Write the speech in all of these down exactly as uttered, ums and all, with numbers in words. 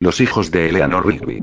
Los hijos de Eleanor Rigby.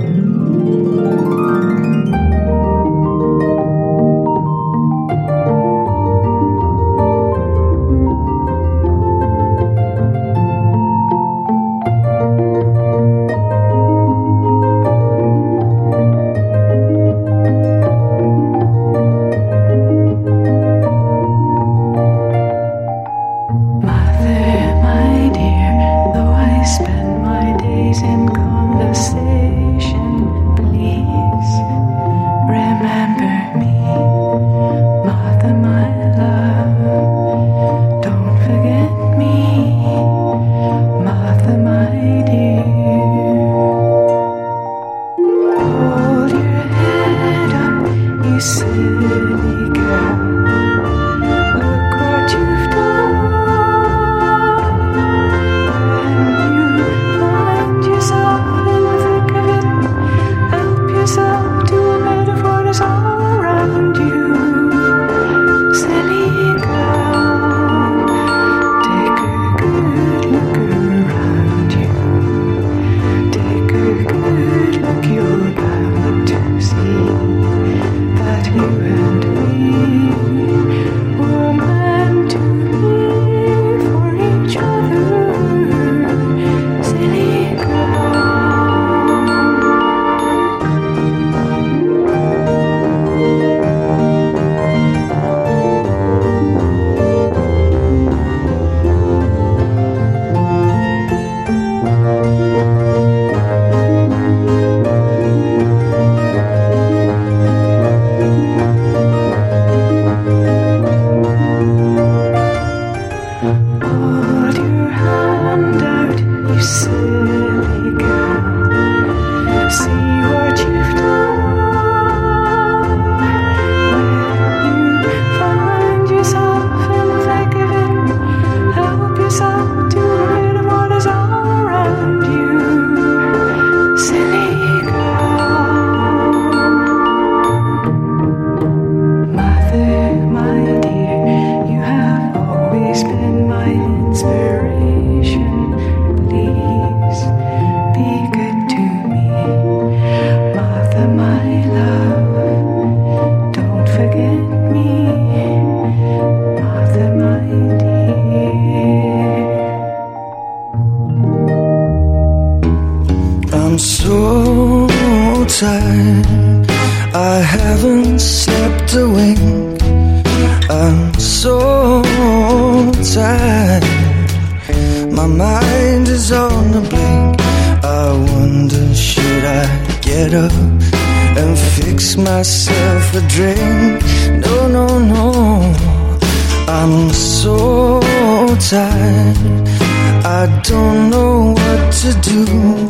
I haven't slept a wink. I'm so tired. My mind is on the blink. I wonder, should I get up and fix myself a drink? No, no, no. I'm so tired. I don't know what to do.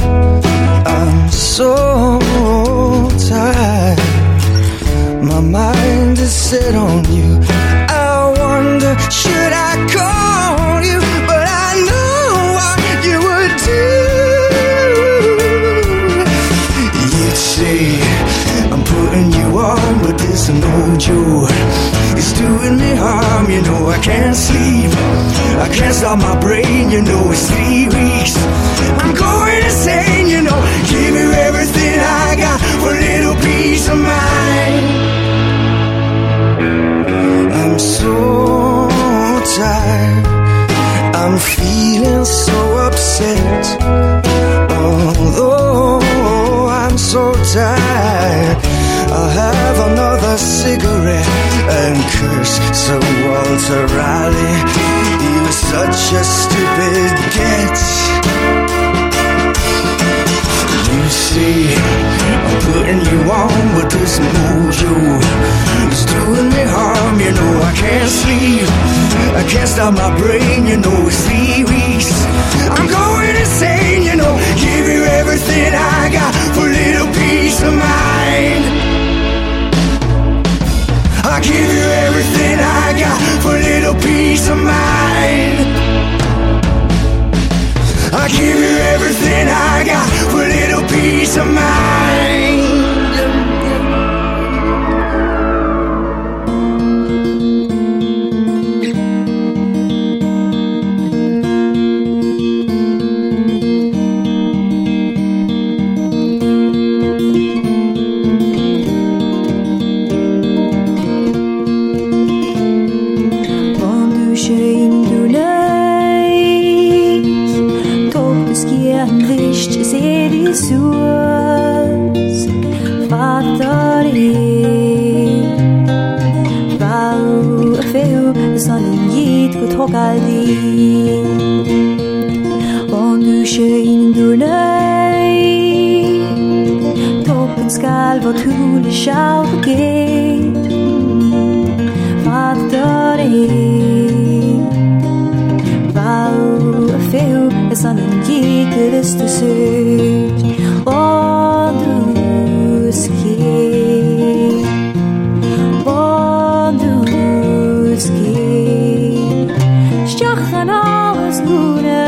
I'm so tired. My mind is set on you. I wonder, should I call you? But I know what you would do. You'd say, I'm putting you on, but this no joke. It's doing me harm, you know I can't sleep. I can't stop my brain, you know it's three weeks. I'm going insane, you know. Give you everything I got for a little peace of mind. I'm so tired. I'm feeling so upset. Although I'm so tired, I'll have another cigarette and curse Sir Walter Raleigh. He was such a stupid get. You see, I'm putting you on, but this mojo is doing me harm. You know I can't sleep. I can't stop my brain. You know it's three weeks. I'm going insane. You know, give you everything I got for a little peace of mind. I give you everything I got for a little peace of mind. I give you everything I got for a little peace of mind. Nicht sehe die Suas Fattori Vau feu Sonnen jid gut hogaldi Und du schön du nei Toppen skal vart hule schau geht Fattori Feu es an en gigeres du søgt Og du skjer Og du skjer Stjachan av oss gode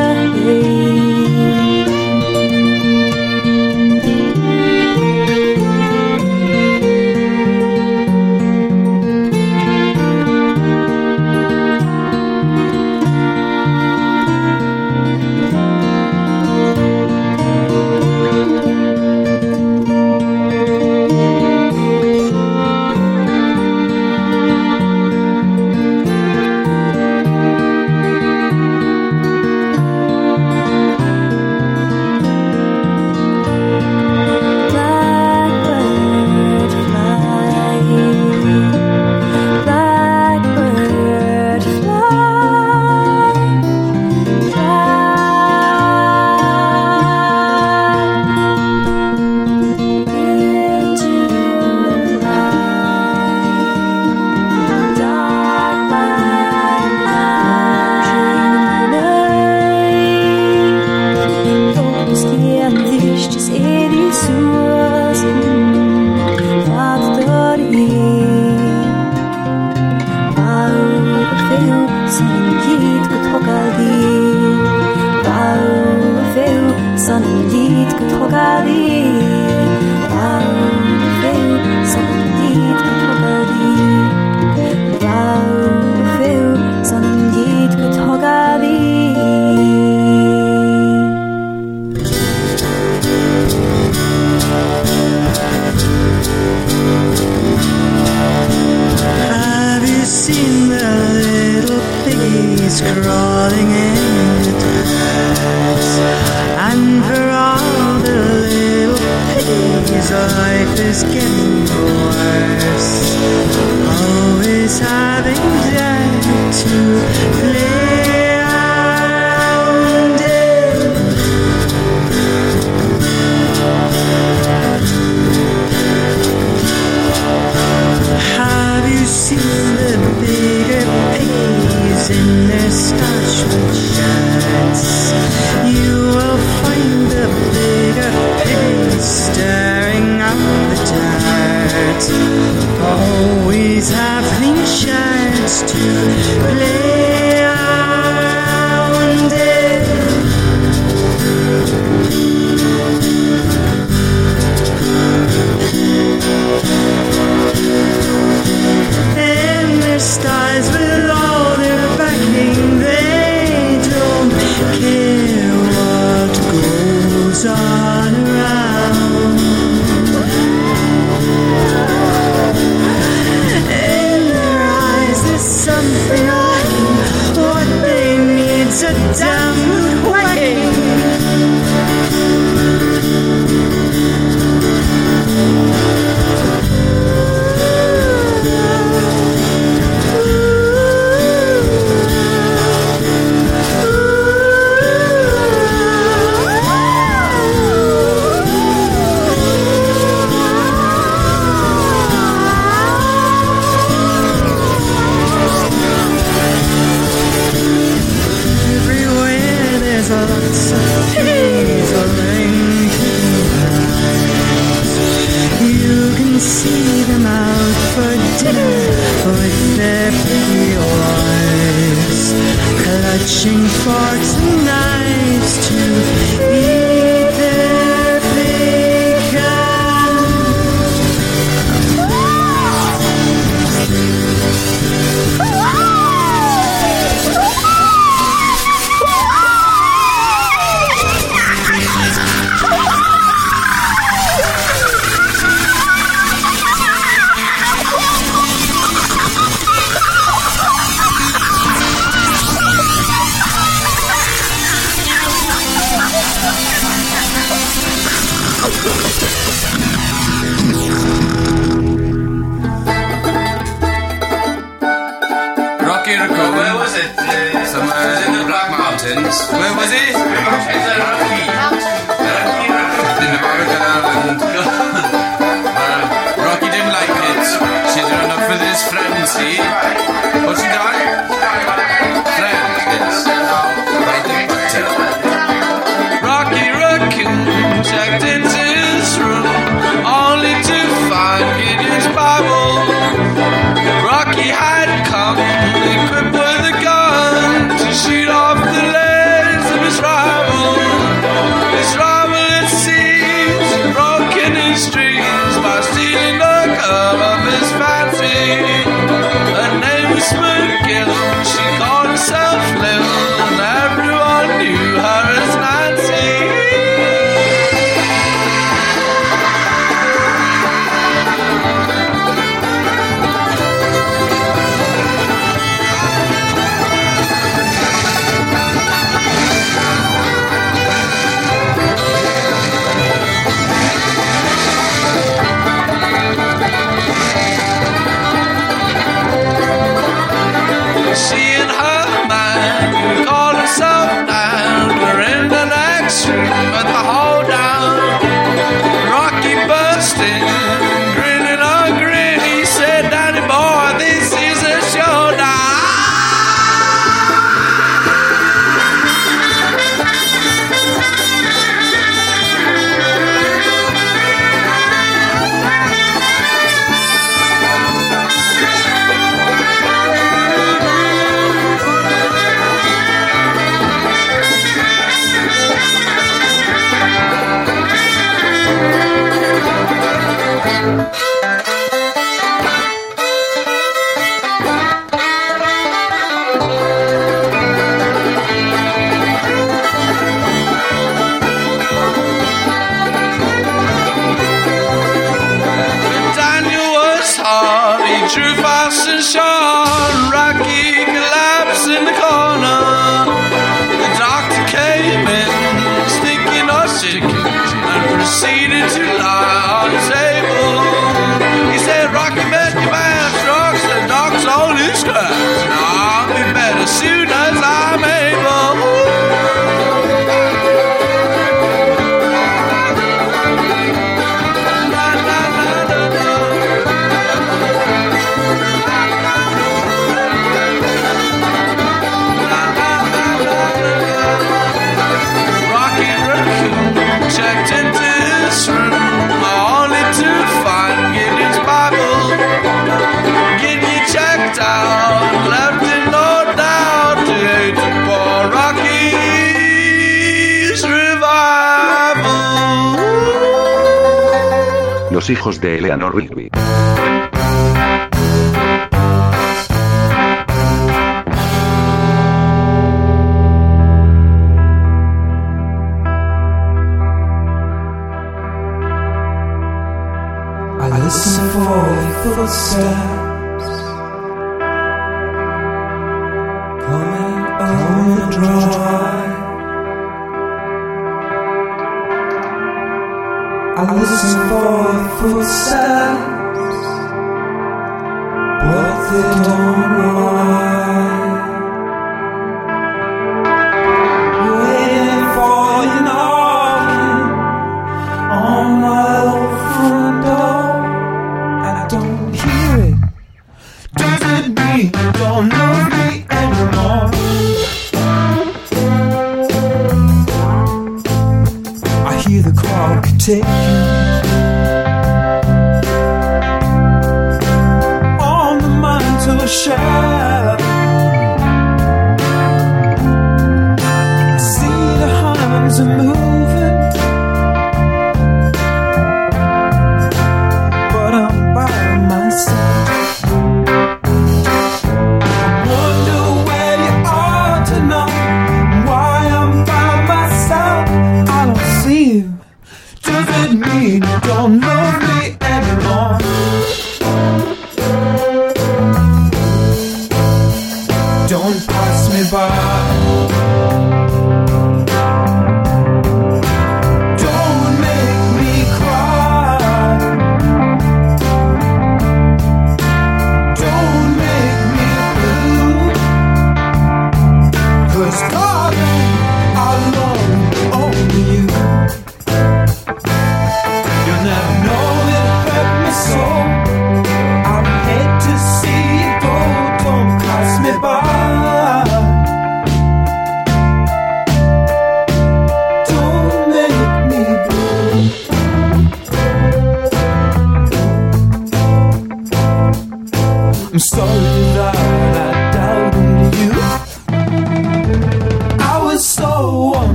Something I Rocky Raccoon. Where was it? Uh, Somewhere it was in the Black Mountains. Where was he? It's a Rocky. Rocky Raccoon. In American Ireland. Well, Rocky didn't like it. She's run up with his friend, see? What's she done? Friend, yes. Right in the tail. Rocky Raccoon checked into his room, only to find Gideon's Bible. Rocky had come equipped with a gun to shoot off the legs of his rival. His rival, it seems, broken his dreams by stealing the girl of his fancy. Her name was McGill, she called herself Lil, and everyone knew her as Nancy. She and her man called himself down. We're in the next room at the hold down. Rocky burst in, grinning a grin. He said, Danny boy, this is a showdown. Daniel was hard, he drew fast and short. Rocky collapsed in the corner. The doctor came in, stinking of chicken, and proceeded to lie on the table. He said, Rocky met your man, strokes the doc's on his scratch. Now I'll be better soon as I'm able. Rocky Raccoon checked into his room, only to find Gideon's Bible. Gideon checked out, left him no doubt to hate the poor Rocky's revival. Los hijos de Eleanor Rigby. I listen for your footsteps coming on the drive. I listen for your footsteps, but they don't rhyme. Waiting for you knocking on my old front door. I don't hear it. Does it mean you don't love me anymore? I hear the clock ticking on the mantle shelf. I see the hands are moving, but I'm by myself. I wonder where you are tonight, why I'm by myself. I don't see you. Does it mean you don't love me anymore? Don't pass me by. Don't make me cry.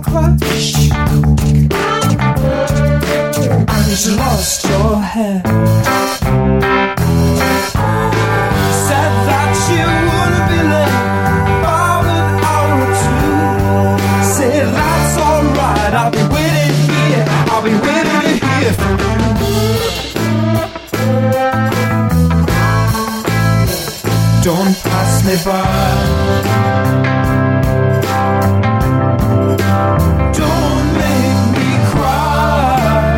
crush. And you lost your head. Said that you would be late about an hour or two. Said that's alright, I'll be waiting here. I'll be waiting here for you. Don't pass me by. Don't make me cry.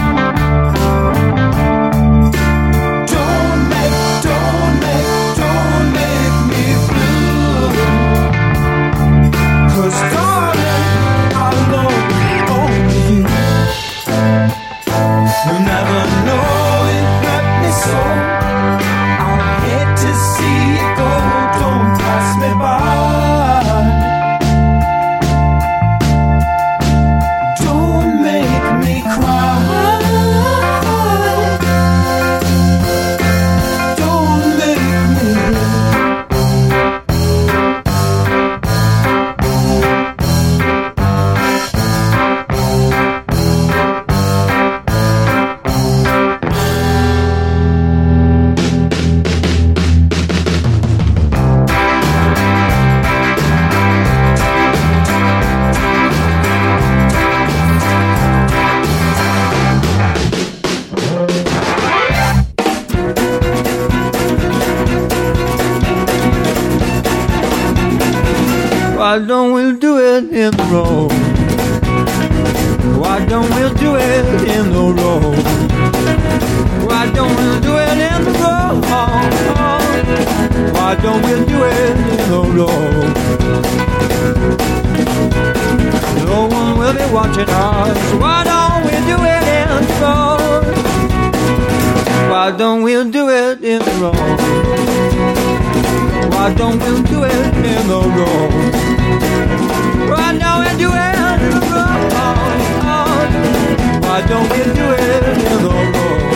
Don't make, don't make, don't make me blue. 'Cause darling, I love only you. You'll never know it hurt me so. I hate to see it go. Don't pass me by. Don't make me cry. Don't make me. Why don't we do it in the road? Why don't we do it in the road? Why don't we do it in the road? Why don't we do it in the road? No one will be watching us. Why don't we do it in the road? Why don't we do it in the road? Why don't we do it in the road? Why don't we do it in the road? Why don't we do it in the road?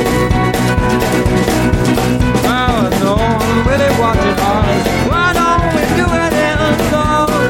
Oh, no one really watching us. Why don't we do it in the road?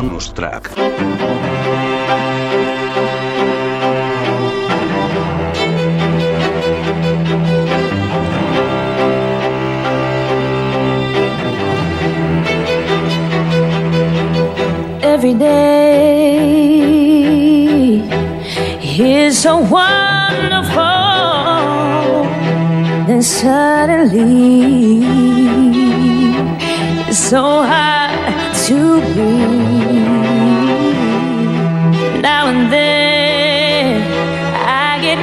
Bonus track. Every day is so wonderful, then suddenly it's so hard to breathe. Now and then I get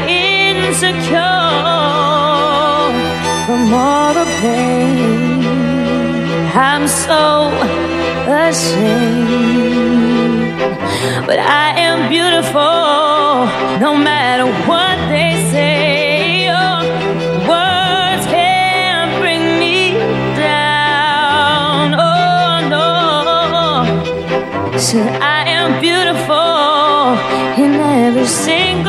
insecure from all the pain. I'm so ashamed, but I am beautiful no matter what they say. Oh, words can't bring me down. Oh no, so I am beautiful in every single